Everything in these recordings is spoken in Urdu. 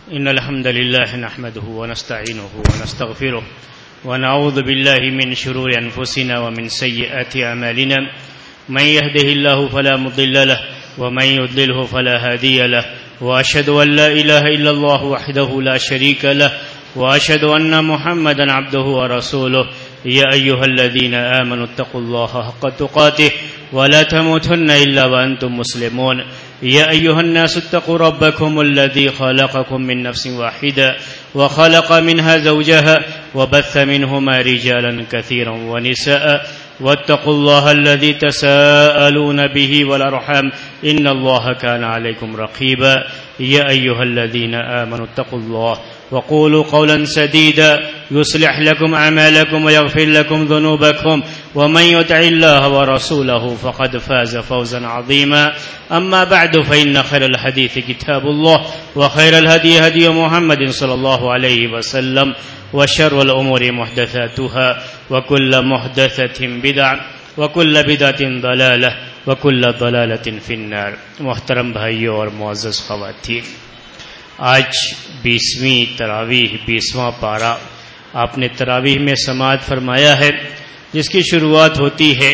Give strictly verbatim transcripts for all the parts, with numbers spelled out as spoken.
إن الحمد لله نحمده ونستعينه ونستغفره ونعوذ بالله من شرور أنفسنا ومن سيئات أعمالنا من يهده الله فلا مضل له ومن يضلله فلا هادي له وأشهد أن لا إله إلا الله وحده لا شريك له وأشهد أن محمدا عبده ورسوله يا أيها الذين آمنوا اتقوا الله حق تقاته ولا تموتن إلا وأنتم مسلمون يا أيها الناس اتقوا ربكم الذي خلقكم من نفس واحدة وخلق منها زوجها وبث منهما رجالا كثيرا ونساء واتقوا الله الذي تساءلون به والأرحام إن الله كان عليكم رقيبا يا أيها الذين آمنوا اتقوا الله وقولوا قولا سديدا يصلح لكم أعمالكم ويغفر لكم ذنوبكم ومن يطع الله ورسوله فقد فاز فوزا عظيما أما بعد فإن خير الحديث كتاب الله وخير الهدي هدي محمد صلى الله عليه وسلم وشر الأمور محدثاتها وكل محدثة بدعة وكل بدعة ضلالة وكل ضلالة في النار. محترم بھائیوں اور معزز خواتین، آج بیسویں تراویح بیسواں پارہ آپ نے تراویح میں سماعت فرمایا ہے، جس کی شروعات ہوتی ہے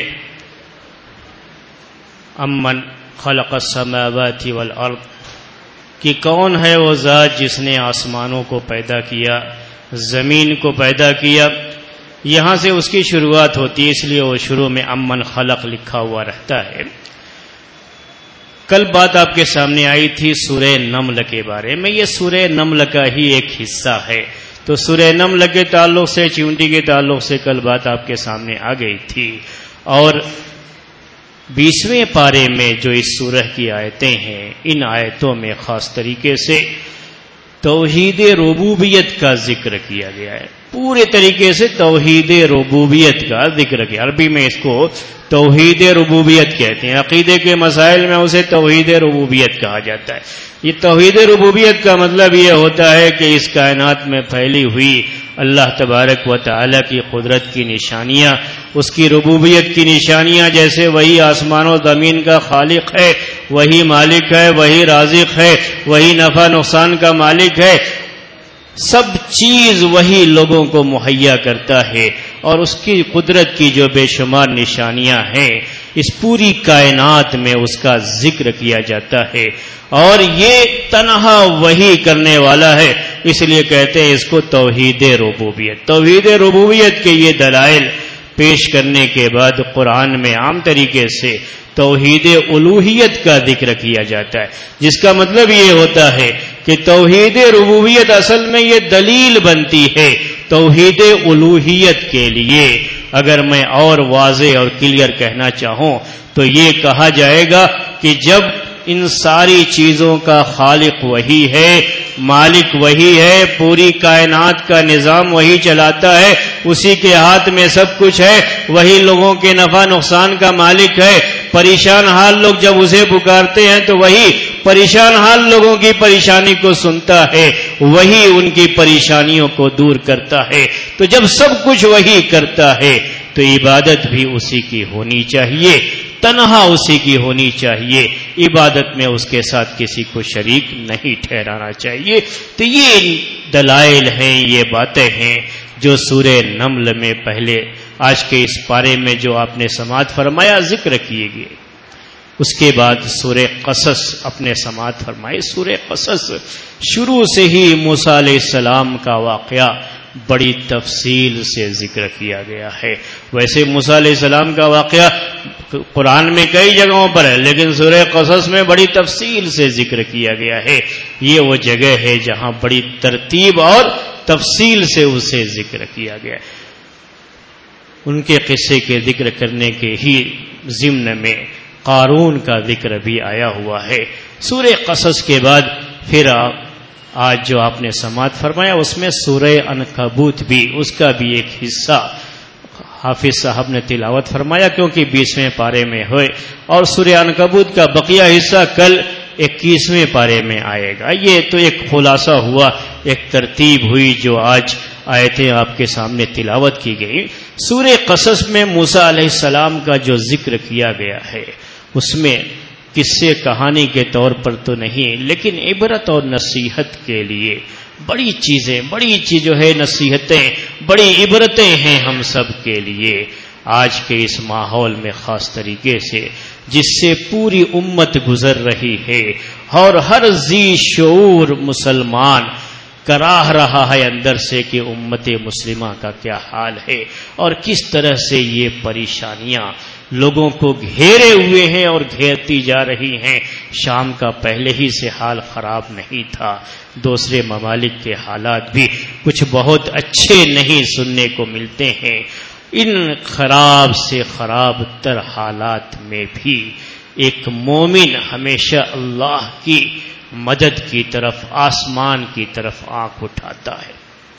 امن خلق السماوات والارض، کہ کون ہے وہ ذات جس نے آسمانوں کو پیدا کیا، زمین کو پیدا کیا. یہاں سے اس کی شروعات ہوتی ہے، اس لیے وہ شروع میں امن خلق لکھا ہوا رہتا ہے. کل بات آپ کے سامنے آئی تھی سورہ نمل کے بارے میں. یہ سورہ نمل کا ہی ایک حصہ ہے، تو سورہ نمل کے تعلق سے، چیونٹی کے تعلق سے کل بات آپ کے سامنے آ گئی تھی. اور بیسویں پارے میں جو اس سورہ کی آیتیں ہیں، ان آیتوں میں خاص طریقے سے توحید ربوبیت کا ذکر کیا گیا ہے. پورے طریقے سے توحید ربوبیت کا ذکر کیا. عربی میں اس کو توحید ربوبیت کہتے ہیں، عقیدے کے مسائل میں اسے توحید ربوبیت کہا جاتا ہے. یہ توحید ربوبیت کا مطلب یہ ہوتا ہے کہ اس کائنات میں پھیلی ہوئی اللہ تبارک و تعالی کی قدرت کی نشانیاں، اس کی ربوبیت کی نشانیاں، جیسے وہی آسمان و زمین کا خالق ہے، وہی مالک ہے، وہی رازق ہے، وہی نفع نقصان کا مالک ہے، سب چیز وہی لوگوں کو مہیا کرتا ہے. اور اس کی قدرت کی جو بے شمار نشانیاں ہیں، اس پوری کائنات میں اس کا ذکر کیا جاتا ہے. اور یہ تنہا وہی کرنے والا ہے، اس لیے کہتے ہیں اس کو توحید ربوبیت. توحید ربوبیت کے یہ دلائل پیش کرنے کے بعد قرآن میں عام طریقے سے توحید الوہیت کا ذکر کیا جاتا ہے، جس کا مطلب یہ ہوتا ہے کہ توحید ربوبیت اصل میں یہ دلیل بنتی ہے توحید الوہیت کے لیے. اگر میں اور واضح اور کلیئر کہنا چاہوں تو یہ کہا جائے گا کہ جب ان ساری چیزوں کا خالق وہی ہے، مالک وہی ہے، پوری کائنات کا نظام وہی چلاتا ہے، اسی کے ہاتھ میں سب کچھ ہے، وہی لوگوں کے نفع نقصان کا مالک ہے، پریشان حال لوگ جب اسے پکارتے ہیں تو وہی پریشان حال لوگوں کی پریشانی کو سنتا ہے، وہی ان کی پریشانیوں کو دور کرتا ہے. تو جب سب کچھ وہی کرتا ہے تو عبادت بھی اسی کی ہونی چاہیے، تنہا اسی کی ہونی چاہیے، عبادت میں اس کے ساتھ کسی کو شریک نہیں ٹھہرانا چاہیے. تو یہ دلائل ہیں، یہ باتیں ہیں جو سورہ نمل میں پہلے آج کے اس پارے میں جو آپ نے سماعت فرمایا ذکر کیے گئے. اس کے بعد سورہ قصص اپنے سماعت فرمائے. سورہ قصص شروع سے ہی موسیٰ علیہ السلام کا واقعہ بڑی تفصیل سے ذکر کیا گیا ہے. ویسے موسیٰ علیہ السلام کا واقعہ قرآن میں کئی جگہوں پر ہے، لیکن سورہ قصص میں بڑی تفصیل سے ذکر کیا گیا ہے. یہ وہ جگہ ہے جہاں بڑی ترتیب اور تفصیل سے اسے ذکر کیا گیا ہے. ان کے قصے کے ذکر کرنے کے ہی ضمن میں قارون کا ذکر بھی آیا ہوا ہے. سورہ قصص کے بعد پھر آج جو آپ نے سماعت فرمایا اس میں سورہ عنکبوت بھی، اس کا بھی ایک حصہ حافظ صاحب نے تلاوت فرمایا، کیونکہ بیسویں پارے میں ہوئے، اور سورہ عنکبوت کا بقیہ حصہ کل اکیسویں پارے میں آئے گا. یہ تو ایک خلاصہ ہوا، ایک ترتیب ہوئی جو آج آیتیں آپ کے سامنے تلاوت کی گئی. سورہ قصص میں موسیٰ علیہ السلام کا جو ذکر کیا گیا ہے، اس میں قصے کہانی کے طور پر تو نہیں، لیکن عبرت اور نصیحت کے لیے بڑی چیزیں، بڑی چیز جو ہے نصیحتیں، بڑی عبرتیں ہیں ہم سب کے لیے آج کے اس ماحول میں، خاص طریقے سے جس سے پوری امت گزر رہی ہے اور ہر ذی شعور مسلمان کراہ رہا ہے اندر سے کہ امت مسلمہ کا کیا حال ہے اور کس طرح سے یہ پریشانیاں لوگوں کو گھیرے ہوئے ہیں اور گھیرتی جا رہی ہیں۔ شام کا پہلے ہی سے حال خراب نہیں تھا، دوسرے ممالک کے حالات بھی کچھ بہت اچھے نہیں سننے کو ملتے ہیں۔ ان خراب سے خراب تر حالات میں بھی ایک مومن ہمیشہ اللہ کی مدد کی طرف، آسمان کی طرف آنکھ اٹھاتا ہے،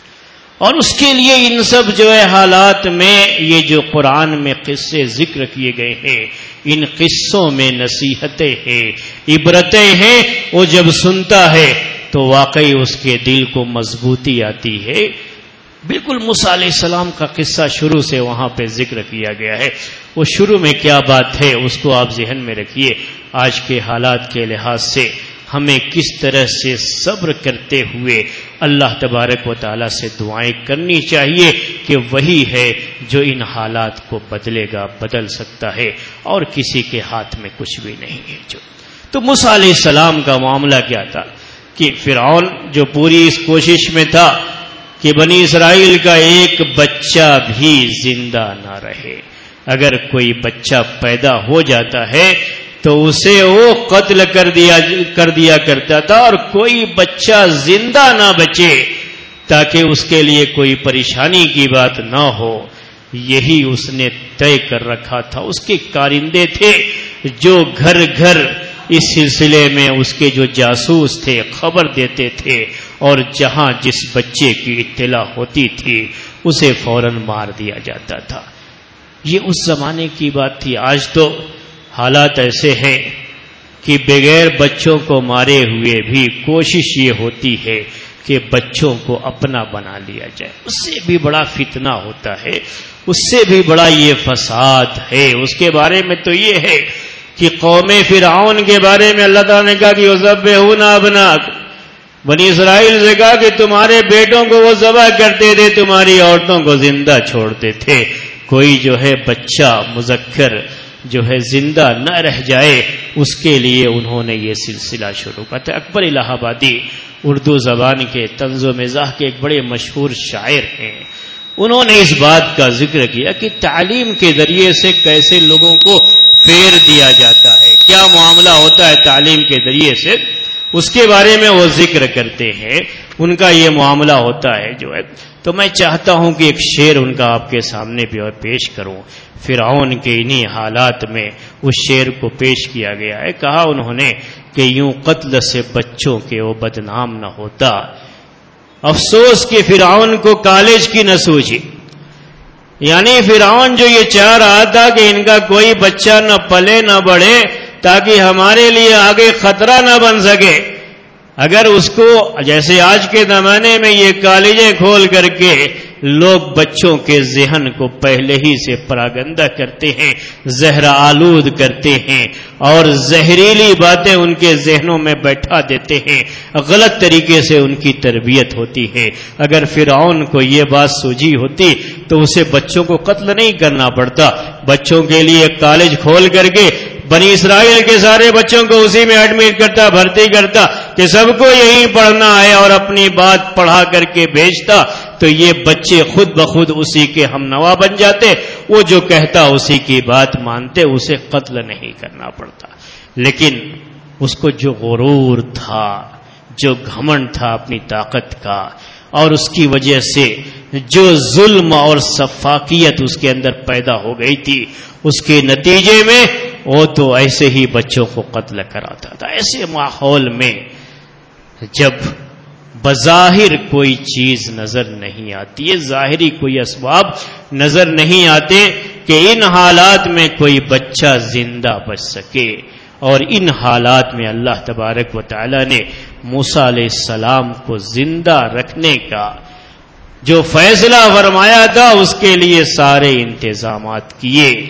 اور اس کے لیے ان سب جو ہے حالات میں یہ جو قرآن میں قصے ذکر کیے گئے ہیں، ان قصوں میں نصیحتیں ہیں، عبرتیں ہیں۔ وہ جب سنتا ہے تو واقعی اس کے دل کو مضبوطی آتی ہے۔ بالکل موسیٰ علیہ السلام کا قصہ شروع سے وہاں پہ ذکر کیا گیا ہے، وہ شروع میں کیا بات ہے اس کو آپ ذہن میں رکھیے۔ آج کے حالات کے لحاظ سے ہمیں کس طرح سے صبر کرتے ہوئے اللہ تبارک و تعالیٰ سے دعائیں کرنی چاہیے کہ وہی ہے جو ان حالات کو بدلے گا، بدل سکتا ہے، اور کسی کے ہاتھ میں کچھ بھی نہیں ہے۔ جو تو موسیٰ علیہ السلام کا معاملہ کیا تھا کہ فرعون جو پوری اس کوشش میں تھا کہ بنی اسرائیل کا ایک بچہ بھی زندہ نہ رہے، اگر کوئی بچہ پیدا ہو جاتا ہے تو اسے وہ قتل کر دیا کر دیا کرتا تھا، اور کوئی بچہ زندہ نہ بچے تاکہ اس کے لیے کوئی پریشانی کی بات نہ ہو، یہی اس نے طے کر رکھا تھا۔ اس کے کارندے تھے جو گھر گھر اس سلسلے میں اس کے جو جاسوس تھے خبر دیتے تھے، اور جہاں جس بچے کی اطلاع ہوتی تھی اسے فوراً مار دیا جاتا تھا۔ یہ اس زمانے کی بات تھی۔ آج تو حالات ایسے ہیں کہ بغیر بچوں کو مارے ہوئے بھی کوشش یہ ہوتی ہے کہ بچوں کو اپنا بنا لیا جائے، اس سے بھی بڑا فتنہ ہوتا ہے، اس سے بھی بڑا یہ فساد ہے۔ اس کے بارے میں تو یہ ہے کہ قوم فرعون کے بارے میں اللہ تعالیٰ نے کہا کہ یذبحون ابناءکم، بنی اسرائیل سے کہا کہ تمہارے بیٹوں کو وہ ذبح کرتے تھے، تمہاری عورتوں کو زندہ چھوڑتے تھے، کوئی جو ہے بچہ مذکر جو ہے زندہ نہ رہ جائے، اس کے لیے انہوں نے یہ سلسلہ شروع کیا تھا۔ اکبر الہ آبادی اردو زبان کے طنز و مزاح کے ایک بڑے مشہور شاعر ہیں، انہوں نے اس بات کا ذکر کیا کہ تعلیم کے ذریعے سے کیسے لوگوں کو پھیر دیا جاتا ہے، کیا معاملہ ہوتا ہے تعلیم کے ذریعے سے، اس کے بارے میں وہ ذکر کرتے ہیں، ان کا یہ معاملہ ہوتا ہے جو ہے۔ تو میں چاہتا ہوں کہ ایک شعر ان کا آپ کے سامنے بھی اور پیش کروں۔ فرعون کے انہی حالات میں اس شعر کو پیش کیا گیا ہے۔ کہا انہوں نے کہ یوں قتل سے بچوں کے وہ بدنام نہ ہوتا، افسوس کہ فرعون کو کالج کی نہ سوجی۔ یعنی فرعون جو یہ چاہ رہا تھا کہ ان کا کوئی بچہ نہ پلے نہ بڑھے تاکہ ہمارے لیے آگے خطرہ نہ بن سکے، اگر اس کو جیسے آج کے زمانے میں یہ کالجیں کھول کر کے لوگ بچوں کے ذہن کو پہلے ہی سے پراگندہ کرتے ہیں، زہر آلود کرتے ہیں، اور زہریلی باتیں ان کے ذہنوں میں بیٹھا دیتے ہیں، غلط طریقے سے ان کی تربیت ہوتی ہے۔ اگر فرعون کو یہ بات سوجھی ہوتی تو اسے بچوں کو قتل نہیں کرنا پڑتا، بچوں کے لیے کالج کھول کر کے بنی اسرائیل کے سارے بچوں کو اسی میں ایڈمٹ کرتا، بھرتی کرتا کہ سب کو یہی پڑھنا ہے، اور اپنی بات پڑھا کر کے بھیجتا، تو یہ بچے خود بخود اسی کے ہم نوا بن جاتے، وہ جو کہتا اسی کی بات مانتے، اسے قتل نہیں کرنا پڑتا۔ لیکن اس کو جو غرور تھا، جو گھمنڈ تھا اپنی طاقت کا، اور اس کی وجہ سے جو ظلم اور سفاکیت اس کے اندر پیدا ہو گئی تھی، اس کے نتیجے میں وہ تو ایسے ہی بچوں کو قتل کراتا تھا۔ ایسے ماحول میں جب بظاہر کوئی چیز نظر نہیں آتی ہے، ظاہری کوئی اسباب نظر نہیں آتے کہ ان حالات میں کوئی بچہ زندہ بچ سکے، اور ان حالات میں اللہ تبارک و تعالی نے موسیٰ علیہ السلام کو زندہ رکھنے کا جو فیصلہ فرمایا تھا اس کے لیے سارے انتظامات کیے،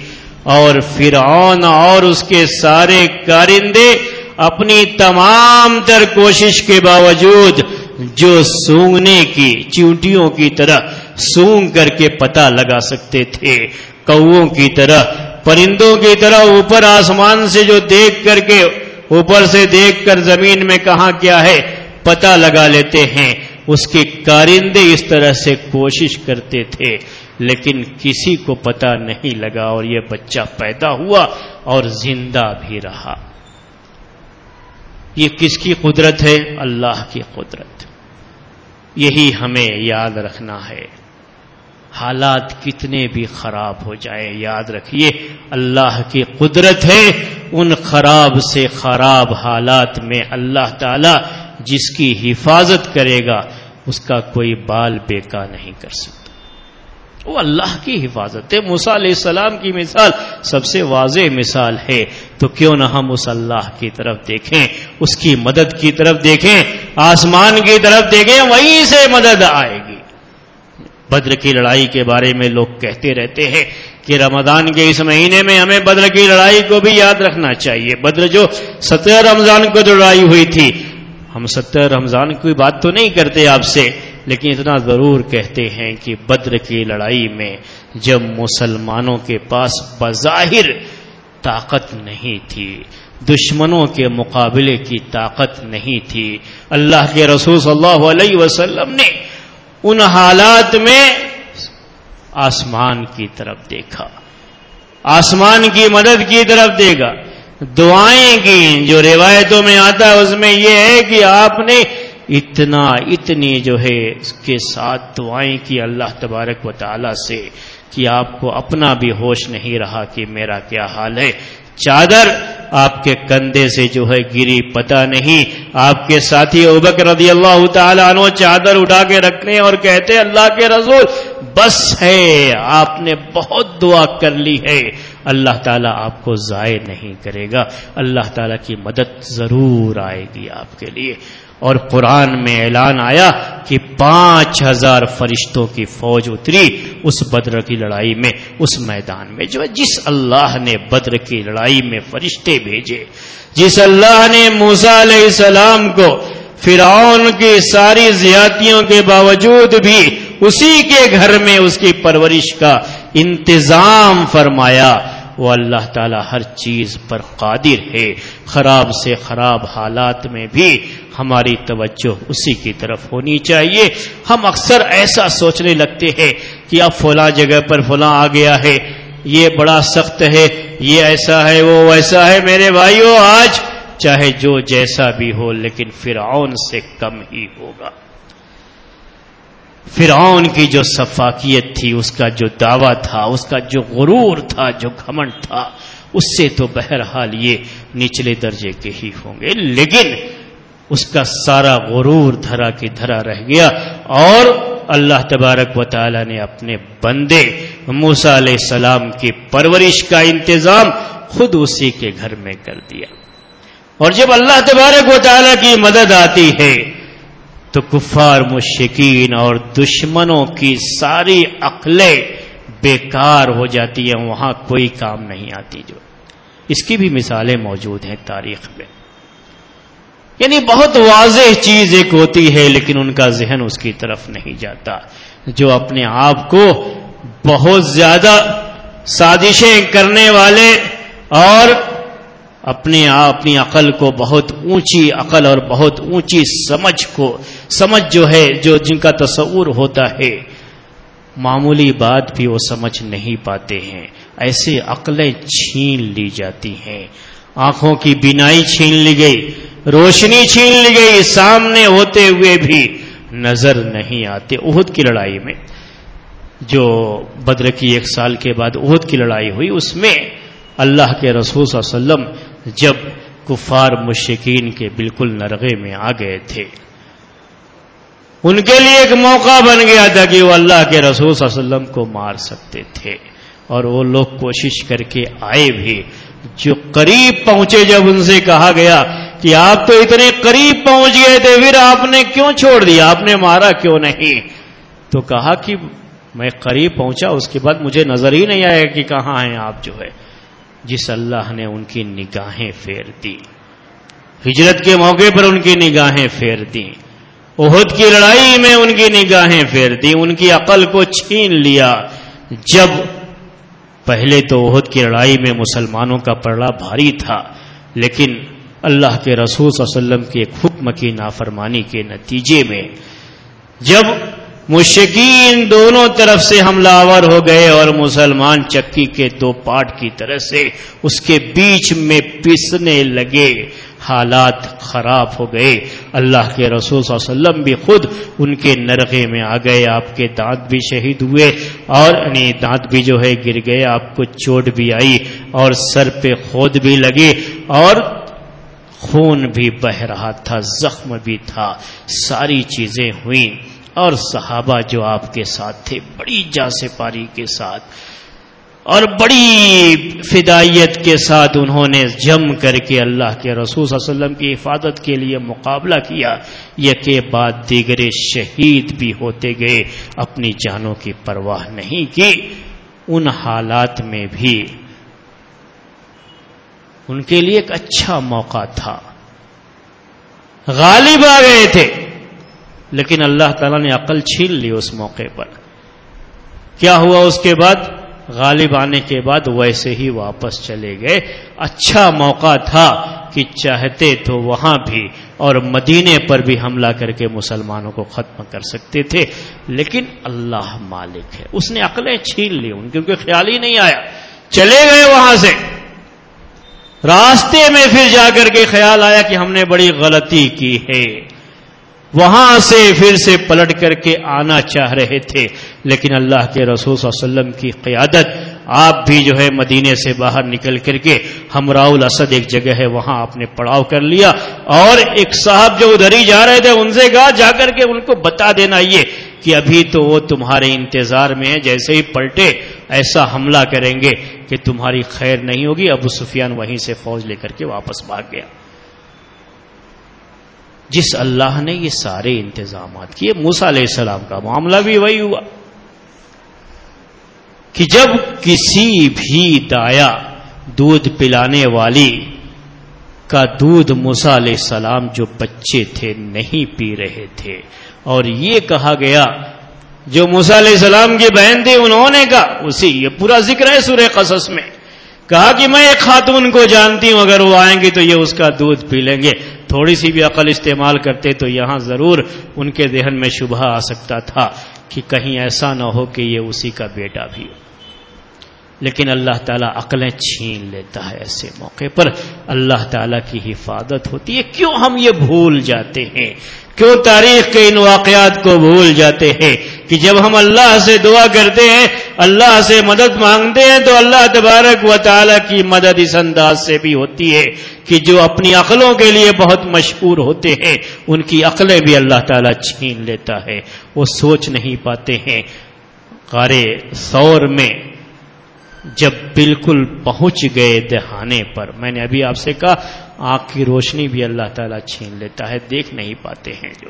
اور فرعون اور اس کے سارے کارندے اپنی تمام تر کوشش کے باوجود جو سونگنے کی چیونٹیوں کی طرح سونگ کر کے پتہ لگا سکتے تھے، کووں کی طرح، پرندوں کی طرح اوپر آسمان سے جو دیکھ کر کے اوپر سے دیکھ کر زمین میں کہاں کیا ہے پتہ لگا لیتے ہیں، اس کے کارندے اس طرح سے کوشش کرتے تھے، لیکن کسی کو پتہ نہیں لگا اور یہ بچہ پیدا ہوا اور زندہ بھی رہا۔ یہ کس کی قدرت ہے؟ اللہ کی قدرت۔ یہی ہمیں یاد رکھنا ہے، حالات کتنے بھی خراب ہو جائے یاد رکھیے اللہ کی قدرت ہے۔ ان خراب سے خراب حالات میں اللہ تعالی جس کی حفاظت کرے گا اس کا کوئی بال بیکا نہیں کر سکتا، وہ اللہ کی حفاظت ہے۔ موسیٰ علیہ السلام کی مثال سب سے واضح مثال ہے، تو کیوں نہ ہم اس اللہ کی طرف دیکھیں، اس کی مدد کی طرف دیکھیں، آسمان کی طرف دیکھیں، وہیں سے مدد آئے گی۔ بدر کی لڑائی کے بارے میں لوگ کہتے رہتے ہیں کہ رمضان کے اس مہینے میں ہمیں بدر کی لڑائی کو بھی یاد رکھنا چاہیے۔ بدر جو سترہ رمضان کو جو لڑائی ہوئی تھی، ہم سترہ رمضان کی بات تو نہیں کرتے آپ سے، لیکن اتنا ضرور کہتے ہیں کہ بدر کی لڑائی میں جب مسلمانوں کے پاس بظاہر طاقت نہیں تھی، دشمنوں کے مقابلے کی طاقت نہیں تھی، اللہ کے رسول صلی اللہ علیہ وسلم نے ان حالات میں آسمان کی طرف دیکھا، آسمان کی مدد کی طرف دیکھا، دعائیں کی۔ جو روایتوں میں آتا ہے اس میں یہ ہے کہ آپ نے اتنا اتنی جو ہے اس کے ساتھ دعائیں کی اللہ تبارک و تعالی سے کہ آپ کو اپنا بھی ہوش نہیں رہا کہ میرا کیا حال ہے۔ چادر آپ کے کندھے سے جو ہے گری پتہ نہیں، آپ کے ساتھی ابوبکر رضی اللہ تعالی عنہ چادر اٹھا کے رکھنے اور کہتے اللہ کے رسول بس ہے، آپ نے بہت دعا کر لی ہے، اللہ تعالیٰ آپ کو ضائع نہیں کرے گا، اللہ تعالیٰ کی مدد ضرور آئے گی آپ کے لیے۔ اور قرآن میں اعلان آیا کہ پانچ ہزار فرشتوں کی فوج اتری اس بدر کی لڑائی میں، اس میدان میں جو ہے جس اللہ نے بدر کی لڑائی میں فرشتے بھیجے، جس اللہ نے موسیٰ علیہ السلام کو فرعون کی ساری زیادتیوں کے باوجود بھی اسی کے گھر میں اس کی پرورش کا انتظام فرمایا، وہ اللہ تعالی ہر چیز پر قادر ہے۔ خراب سے خراب حالات میں بھی ہماری توجہ اسی کی طرف ہونی چاہیے۔ ہم اکثر ایسا سوچنے لگتے ہیں کہ اب فلاں جگہ پر فلاں آ گیا ہے، یہ بڑا سخت ہے، یہ ایسا ہے، وہ ویسا ہے۔ میرے بھائیو، آج چاہے جو جیسا بھی ہو لیکن فرعون سے کم ہی ہوگا۔ فرعون کی جو سفاکیت تھی، اس کا جو دعویٰ تھا، اس کا جو غرور تھا، جو گھمنڈ تھا، اس سے تو بہرحال یہ نچلے درجے کے ہی ہوں گے، لیکن اس کا سارا غرور دھرا کی دھرا رہ گیا اور اللہ تبارک و تعالی نے اپنے بندے موسیٰ علیہ السلام کی پرورش کا انتظام خود اسی کے گھر میں کر دیا۔ اور جب اللہ تبارک و تعالی کی مدد آتی ہے تو کفار مشرکین اور دشمنوں کی ساری عقلیں بیکار ہو جاتی ہیں، وہاں کوئی کام نہیں آتی۔ جو اس کی بھی مثالیں موجود ہیں تاریخ میں، یعنی بہت واضح چیز ایک ہوتی ہے لیکن ان کا ذہن اس کی طرف نہیں جاتا، جو اپنے آپ کو بہت زیادہ سازشیں کرنے والے اور اپنے اپنی عقل کو بہت اونچی عقل اور بہت اونچی سمجھ کو سمجھ جو ہے جو جن کا تصور ہوتا ہے، معمولی بات بھی وہ سمجھ نہیں پاتے ہیں، ایسے عقلیں چھین لی جاتی ہیں، آنکھوں کی بینائی چھین لی گئی، روشنی چھین لی گئی، سامنے ہوتے ہوئے بھی نظر نہیں آتے۔ احد کی لڑائی میں جو بدر کی ایک سال کے بعد احد کی لڑائی ہوئی، اس میں اللہ کے رسول صلی اللہ علیہ وسلم جب کفار مشرکین کے بالکل نرغے میں آ گئے تھے، ان کے لیے ایک موقع بن گیا تھا کہ وہ اللہ کے رسول صلی اللہ علیہ وسلم کو مار سکتے تھے، اور وہ لوگ کوشش کر کے آئے بھی۔ جو قریب پہنچے، جب ان سے کہا گیا کہ آپ تو اتنے قریب پہنچ گئے تھے، پھر آپ نے کیوں چھوڑ دیا، آپ نے مارا کیوں نہیں؟ تو کہا کہ میں قریب پہنچا، اس کے بعد مجھے نظر ہی نہیں آیا کہ کہاں ہیں آپ، جو ہے جس اللہ نے ان کی نگاہیں پھیر دی، ہجرت کے موقع پر ان کی نگاہیں پھیر دی، احد کی لڑائی میں ان کی نگاہیں پھیر دی، ان کی عقل کو چھین لیا۔ جب پہلے تو احد کی لڑائی میں مسلمانوں کا پلڑا بھاری تھا، لیکن اللہ کے رسول صلی اللہ علیہ وسلم کے ایک حکم کی نافرمانی کے نتیجے میں جب مشرکین دونوں طرف سے حملہ آور ہو گئے اور مسلمان چکی کے دو پارٹ کی طرح سے اس کے بیچ میں پسنے لگے، حالات خراب ہو گئے۔ اللہ کے رسول صلی اللہ علیہ وسلم بھی خود ان کے نرغے میں آ گئے، آپ کے دانت بھی شہید ہوئے اور یعنی دانت بھی جو ہے گر گئے، آپ کو چوٹ بھی آئی اور سر پہ خود بھی لگے اور خون بھی بہ رہا تھا، زخم بھی تھا، ساری چیزیں ہوئیں۔ اور صحابہ جو آپ کے ساتھ تھے بڑی جانسپاری کے ساتھ اور بڑی فدائیت کے ساتھ انہوں نے جم کر کے اللہ کے رسول صلی اللہ علیہ وسلم کی حفاظت کے لیے مقابلہ کیا، یہ کے بعد دیگرے شہید بھی ہوتے گئے، اپنی جانوں کی پرواہ نہیں کی۔ ان حالات میں بھی ان کے لیے ایک اچھا موقع تھا، غالب آ گئے تھے، لیکن اللہ تعالیٰ نے عقل چھین لی اس موقع پر۔ کیا ہوا اس کے بعد؟ غالب آنے کے بعد ویسے ہی واپس چلے گئے۔ اچھا موقع تھا کہ چاہتے تو وہاں بھی اور مدینے پر بھی حملہ کر کے مسلمانوں کو ختم کر سکتے تھے، لیکن اللہ مالک ہے، اس نے عقلیں چھین لی ان کیونکہ خیال ہی نہیں آیا، چلے گئے وہاں سے۔ راستے میں پھر جا کر کے خیال آیا کہ ہم نے بڑی غلطی کی ہے، وہاں سے پھر سے پلٹ کر کے آنا چاہ رہے تھے، لیکن اللہ کے رسول صلی اللہ علیہ وسلم کی قیادت، آپ بھی جو ہے مدینے سے باہر نکل کر کے ہمراء الاسد ایک جگہ ہے وہاں آپ نے پڑاؤ کر لیا، اور ایک صاحب جو ادھر ہی جا رہے تھے ان سے کہا جا کر کے ان کو بتا دینا یہ کہ ابھی تو وہ تمہارے انتظار میں ہیں، جیسے ہی پلٹے ایسا حملہ کریں گے کہ تمہاری خیر نہیں ہوگی۔ ابو سفیان وہیں سے فوج لے کر کے واپس بھاگ گیا۔ جس اللہ نے یہ سارے انتظامات کیے، موسیٰ علیہ السلام کا معاملہ بھی وہی ہوا کہ جب کسی بھی دایا دودھ پلانے والی کا دودھ موسیٰ علیہ السلام جو بچے تھے نہیں پی رہے تھے، اور یہ کہا گیا جو موسیٰ علیہ السلام کی بہن تھی انہوں نے کہا، اسی یہ پورا ذکر ہے سورہ قصص میں، کہا کہ میں ایک خاتون کو جانتی ہوں، اگر وہ آئیں گی تو یہ اس کا دودھ پی لیں گے۔ تھوڑی سی بھی عقل استعمال کرتے تو یہاں ضرور ان کے ذہن میں شبہ آ سکتا تھا کہ کہیں ایسا نہ ہو کہ یہ اسی کا بیٹا بھی ہو، لیکن اللہ تعالیٰ عقلیں چھین لیتا ہے ایسے موقع پر، اللہ تعالیٰ کی حفاظت ہوتی ہے۔ کیوں ہم یہ بھول جاتے ہیں، کیوں تاریخ کے ان واقعات کو بھول جاتے ہیں کہ جب ہم اللہ سے دعا کرتے ہیں، اللہ سے مدد مانگتے ہیں، تو اللہ تبارک و تعالیٰ کی مدد اس انداز سے بھی ہوتی ہے کہ جو اپنی عقلوں کے لیے بہت مشہور ہوتے ہیں ان کی عقلیں بھی اللہ تعالیٰ چھین لیتا ہے، وہ سوچ نہیں پاتے ہیں۔ غار ثور میں جب بالکل پہنچ گئے دہانے پر، میں نے ابھی آپ سے کہا آنکھ کی روشنی بھی اللہ تعالیٰ چھین لیتا ہے، دیکھ نہیں پاتے ہیں، جو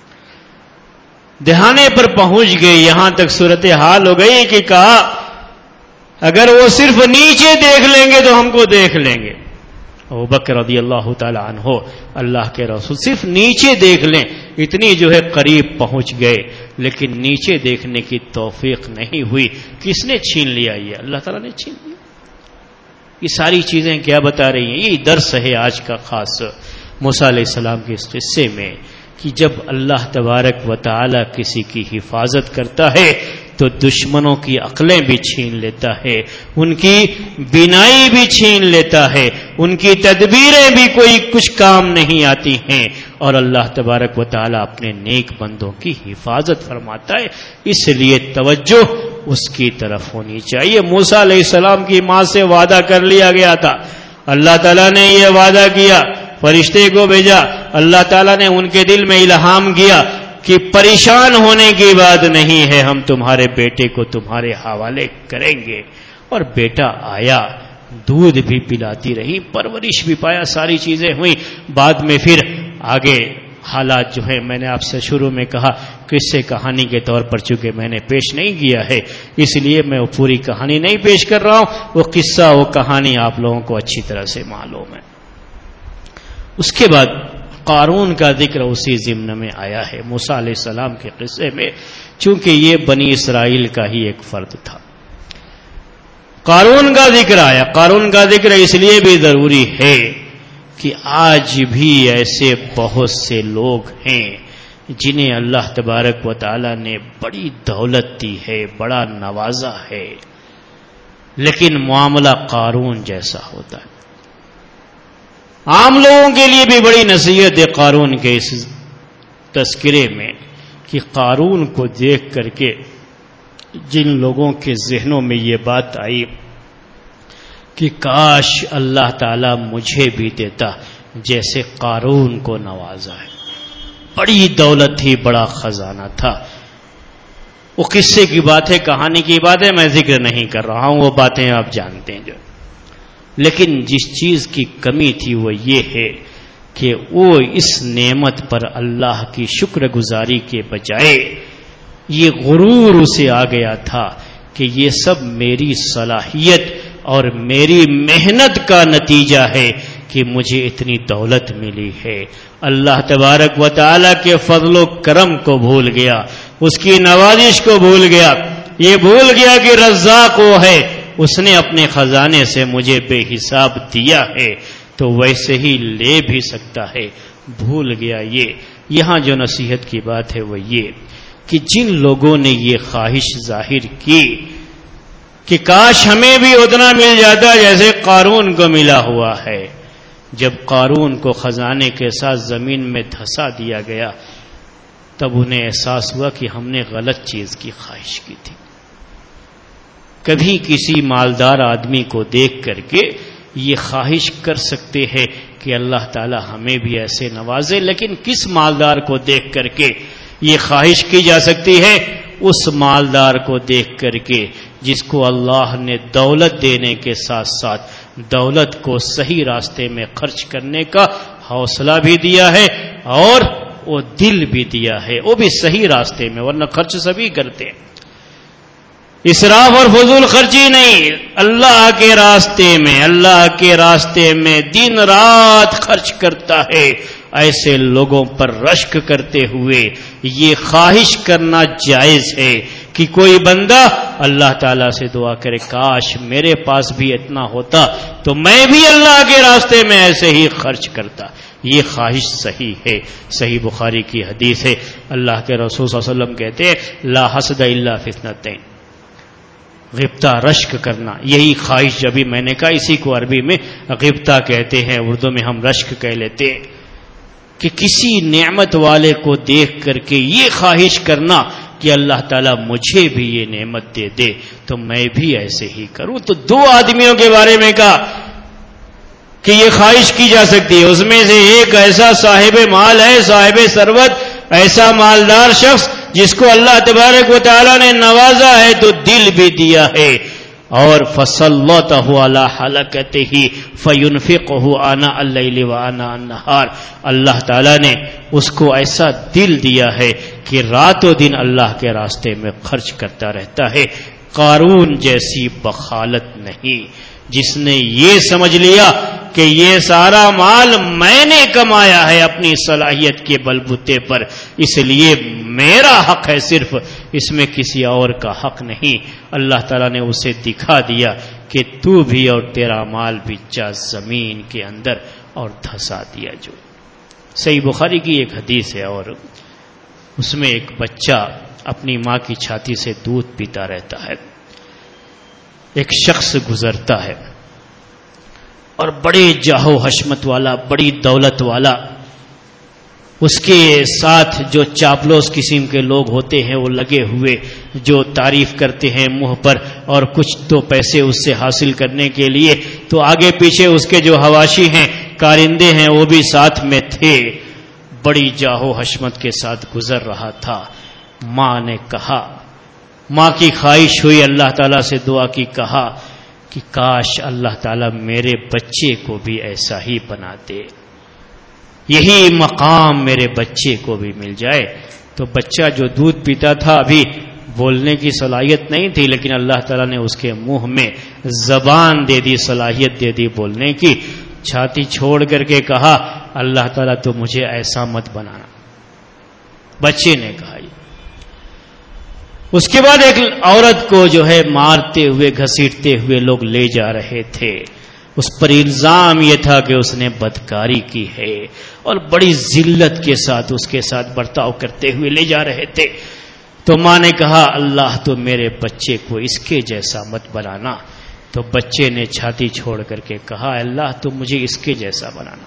دہانے پر پہنچ گئے، یہاں تک صورتحال ہو گئی کہ کہا اگر وہ صرف نیچے دیکھ لیں گے تو ہم کو دیکھ لیں گے۔ ابو بکر رضی اللہ تعالی عنہ اللہ کے رسول صرف نیچے دیکھ لیں، اتنی جو ہے قریب پہنچ گئے، لیکن نیچے دیکھنے کی توفیق نہیں ہوئی۔ کس نے چھین لیا؟ یہ اللہ تعالیٰ نے چھین لیا۔ یہ ساری چیزیں کیا بتا رہی ہیں؟ یہ درس ہے آج کا خاص موسیٰ علیہ السلام کے اس قصے میں کہ جب اللہ تبارک و تعالی کسی کی حفاظت کرتا ہے تو دشمنوں کی عقلیں بھی چھین لیتا ہے، ان کی بینائی بھی چھین لیتا ہے، ان کی تدبیریں بھی کوئی کچھ کام نہیں آتی ہیں، اور اللہ تبارک و تعالی اپنے نیک بندوں کی حفاظت فرماتا ہے۔ اس لیے توجہ اس کی طرف ہونی چاہیے۔ موسیٰ علیہ السلام کی ماں سے وعدہ کر لیا گیا تھا، اللہ تعالیٰ نے یہ وعدہ کیا، فرشتے کو بھیجا، اللہ تعالیٰ نے ان کے دل میں الہام کیا کہ پریشان ہونے کی بات نہیں ہے، ہم تمہارے بیٹے کو تمہارے حوالے کریں گے۔ اور بیٹا آیا، دودھ بھی پلاتی رہی، پرورش بھی پایا، ساری چیزیں ہوئی۔ بعد میں پھر آگے حالات جو ہیں میں نے آپ سے شروع میں کہا قصے کہانی کے طور پر چونکہ میں نے پیش نہیں کیا ہے اس لیے میں وہ پوری کہانی نہیں پیش کر رہا ہوں، وہ قصہ وہ کہانی آپ لوگوں کو اچھی طرح سے معلوم ہے۔ اس کے بعد قارون کا ذکر اسی ضمن میں آیا ہے موسیٰ علیہ السلام کے قصے میں، چونکہ یہ بنی اسرائیل کا ہی ایک فرد تھا۔ قارون کا ذکر آیا، قارون کا ذکر اس لیے بھی ضروری ہے کہ آج بھی ایسے بہت سے لوگ ہیں جنہیں اللہ تبارک و تعالی نے بڑی دولت دی ہے، بڑا نوازا ہے، لیکن معاملہ قارون جیسا ہوتا ہے۔ عام لوگوں کے لیے بھی بڑی نصیحت ہے قارون کے اس تذکرے میں کہ قارون کو دیکھ کر کے جن لوگوں کے ذہنوں میں یہ بات آئی کہ کاش اللہ تعالیٰ مجھے بھی دیتا جیسے قارون کو نوازا ہے، بڑی دولت تھی، بڑا خزانہ تھا۔ وہ قصے کی بات ہے، کہانی کی بات ہے، میں ذکر نہیں کر رہا ہوں، وہ باتیں آپ جانتے ہیں جو۔ لیکن جس چیز کی کمی تھی وہ یہ ہے کہ وہ اس نعمت پر اللہ کی شکر گزاری کے بجائے یہ غرور اسے آ گیا تھا کہ یہ سب میری صلاحیت اور میری محنت کا نتیجہ ہے کہ مجھے اتنی دولت ملی ہے۔ اللہ تبارک و تعالی کے فضل و کرم کو بھول گیا، اس کی نوازش کو بھول گیا، یہ بھول گیا کہ رزاق وہ ہے، اس نے اپنے خزانے سے مجھے بے حساب دیا ہے تو ویسے ہی لے بھی سکتا ہے، بھول گیا یہ۔ یہاں جو نصیحت کی بات ہے وہ یہ کہ جن لوگوں نے یہ خواہش ظاہر کی کہ کاش ہمیں بھی اتنا مل جاتا جیسے قارون کو ملا ہوا ہے، جب قارون کو خزانے کے ساتھ زمین میں دھسا دیا گیا تب انہیں احساس ہوا کہ ہم نے غلط چیز کی خواہش کی تھی۔ کبھی کسی مالدار آدمی کو دیکھ کر کے یہ خواہش کر سکتے ہیں کہ اللہ تعالی ہمیں بھی ایسے نوازے، لیکن کس مالدار کو دیکھ کر کے یہ خواہش کی جا سکتی ہے؟ اس مالدار کو دیکھ کر کے جس کو اللہ نے دولت دینے کے ساتھ ساتھ دولت کو صحیح راستے میں خرچ کرنے کا حوصلہ بھی دیا ہے اور وہ دل بھی دیا ہے، وہ بھی صحیح راستے میں، ورنہ خرچ سبھی کرتے ہیں، اسراف اور فضول خرچی نہیں، اللہ کے راستے میں، اللہ کے راستے میں دن رات خرچ کرتا ہے۔ ایسے لوگوں پر رشک کرتے ہوئے یہ خواہش کرنا جائز ہے کہ کوئی بندہ اللہ تعالیٰ سے دعا کرے کاش میرے پاس بھی اتنا ہوتا تو میں بھی اللہ کے راستے میں ایسے ہی خرچ کرتا، یہ خواہش صحیح ہے۔ صحیح بخاری کی حدیث ہے، اللہ کے رسول صلی اللہ علیہ وسلم کہتے ہیں لا حسد الا فی اثنتین، غبطہ رشک کرنا، یہی خواہش جبھی میں نے کہا اسی کو عربی میں غبطہ کہتے ہیں، اردو میں ہم رشک کہہ لیتے ہیں، کہ کسی نعمت والے کو دیکھ کر کے یہ خواہش کرنا کہ اللہ تعالیٰ مجھے بھی یہ نعمت دے دے تو میں بھی ایسے ہی کروں۔ تو دو آدمیوں کے بارے میں کہا کہ یہ خواہش کی جا سکتی ہے، اس میں سے ایک ایسا صاحب مال ہے، صاحب ثروت، ایسا مالدار شخص جس کو اللہ تبارک و تعالیٰ نے نوازا ہے تو دل بھی دیا ہے، اور فَصَلَّتَهُ عَلَى حَلَقَتِهِ فَيُنْفِقُهُ آنَاءَ اللَّيْلِ وَآنَاءَ النَّهَارِ، اللہ تعالیٰ نے اس کو ایسا دل دیا ہے کہ رات و دن اللہ کے راستے میں خرچ کرتا رہتا ہے۔ قارون جیسی بخالت نہیں، جس نے یہ سمجھ لیا کہ یہ سارا مال میں نے کمایا ہے اپنی صلاحیت کے بلبوتے پر، اس لیے میرا حق ہے صرف، اس میں کسی اور کا حق نہیں۔ اللہ تعالیٰ نے اسے دکھا دیا کہ تو بھی اور تیرا مال بھی جا زمین کے اندر اور دھسا دیا۔ جو صحیح بخاری کی ایک حدیث ہے اور اس میں ایک بچہ اپنی ماں کی چھاتی سے دودھ پیتا رہتا ہے، ایک شخص گزرتا ہے اور بڑے جاہو حشمت والا، بڑی دولت والا، اس کے ساتھ جو چاپلوس قسم کے لوگ ہوتے ہیں وہ لگے ہوئے جو تعریف کرتے ہیں منہ پر اور کچھ تو پیسے اس سے حاصل کرنے کے لیے، تو آگے پیچھے اس کے جو حواشی ہیں، کارندے ہیں، وہ بھی ساتھ میں تھے، بڑی جاہو حشمت کے ساتھ گزر رہا تھا۔ ماں نے کہا، ماں کی خواہش ہوئی، اللہ تعالیٰ سے دعا کی، کہا کہ کاش اللہ تعالیٰ میرے بچے کو بھی ایسا ہی بنا دے، یہی مقام میرے بچے کو بھی مل جائے. تو بچہ جو دودھ پیتا تھا ابھی بولنے کی صلاحیت نہیں تھی، لیکن اللہ تعالیٰ نے اس کے منہ میں زبان دے دی، صلاحیت دے دی بولنے کی. چھاتی چھوڑ کر کے کہا اللہ تعالیٰ تو مجھے ایسا مت بنانا. بچے نے کہا. اس کے بعد ایک عورت کو جو ہے مارتے ہوئے گھسیٹتے ہوئے لوگ لے جا رہے تھے. اس پر الزام یہ تھا کہ اس نے بدکاری کی ہے، اور بڑی ذلت کے ساتھ اس کے ساتھ برتاؤ کرتے ہوئے لے جا رہے تھے. تو ماں نے کہا اللہ تو میرے بچے کو اس کے جیسا مت بنانا. تو بچے نے چھاتی چھوڑ کر کے کہا اللہ تو مجھے اس کے جیسا بنانا.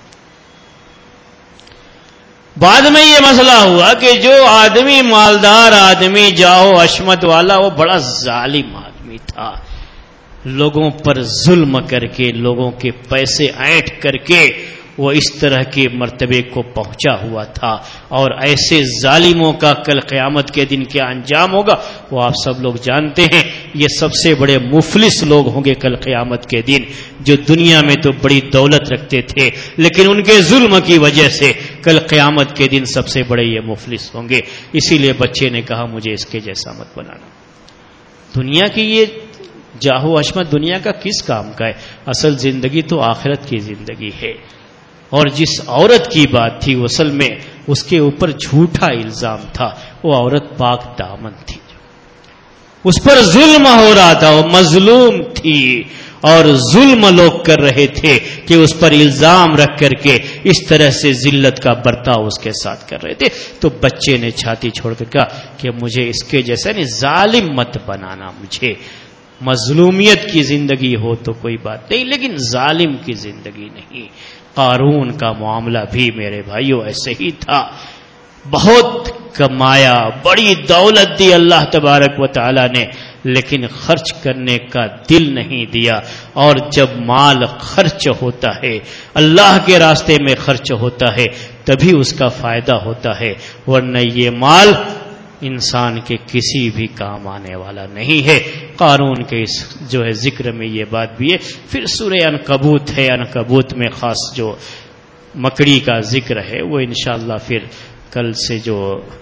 بعد میں یہ مسئلہ ہوا کہ جو آدمی مالدار آدمی جاؤ عشمت والا وہ بڑا ظالم آدمی تھا. لوگوں پر ظلم کر کے لوگوں کے پیسے اینٹ کر کے وہ اس طرح کے مرتبے کو پہنچا ہوا تھا. اور ایسے ظالموں کا کل قیامت کے دن کیا انجام ہوگا وہ آپ سب لوگ جانتے ہیں. یہ سب سے بڑے مفلس لوگ ہوں گے کل قیامت کے دن، جو دنیا میں تو بڑی دولت رکھتے تھے لیکن ان کے ظلم کی وجہ سے کل قیامت کے دن سب سے بڑے یہ مفلس ہوں گے. اسی لیے بچے نے کہا مجھے اس کے جیسا مت بنانا. دنیا کی یہ جاہو عشمت دنیا کا کس کام کا ہے؟ اصل زندگی تو آخرت کی زندگی ہے. اور جس عورت کی بات تھی اصل میں اس کے اوپر جھوٹا الزام تھا. وہ عورت پاک دامن تھی، اس پر ظلم ہو رہا تھا، وہ مظلوم تھی اور ظلم لوگ کر رہے تھے کہ اس پر الزام رکھ کر کے اس طرح سے ذلت کا برتاؤ اس کے ساتھ کر رہے تھے. تو بچے نے چھاتی چھوڑ کر کہا کہ مجھے اس کے جیسا نہیں، ظالم مت بنانا مجھے. مظلومیت کی زندگی ہو تو کوئی بات نہیں لیکن ظالم کی زندگی نہیں. قارون کا معاملہ بھی میرے بھائیوں ایسے ہی تھا. بہت کمایا، بڑی دولت دی اللہ تبارک و تعالی نے، لیکن خرچ کرنے کا دل نہیں دیا. اور جب مال خرچ ہوتا ہے، اللہ کے راستے میں خرچ ہوتا ہے، تبھی اس کا فائدہ ہوتا ہے، ورنہ یہ مال انسان کے کسی بھی کام آنے والا نہیں ہے. قارون کے اس جو ہے ذکر میں یہ بات بھی ہے. پھر سورہ عنکبوت ہے، عنکبوت میں خاص جو مکڑی کا ذکر ہے وہ انشاءاللہ پھر کل سے جو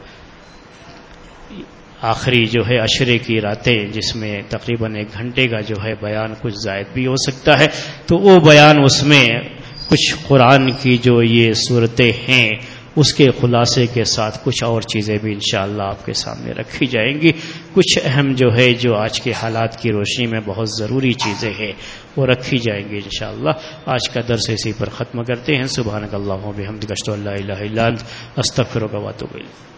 آخری جو ہے عشرے کی راتیں جس میں تقریباً ایک گھنٹے کا جو ہے بیان کچھ زائد بھی ہو سکتا ہے، تو وہ بیان اس میں کچھ قرآن کی جو یہ صورتیں ہیں اس کے خلاصے کے ساتھ کچھ اور چیزیں بھی انشاءاللہ آپ کے سامنے رکھی جائیں گی. کچھ اہم جو ہے جو آج کے حالات کی روشنی میں بہت ضروری چیزیں ہیں وہ رکھی جائیں گی انشاءاللہ. آج کا درس اسی پر ختم کرتے ہیں. سبحانک اللہم و بحمدک اشہد ان لا الہ الا انت استغفرک و اتوب الیک.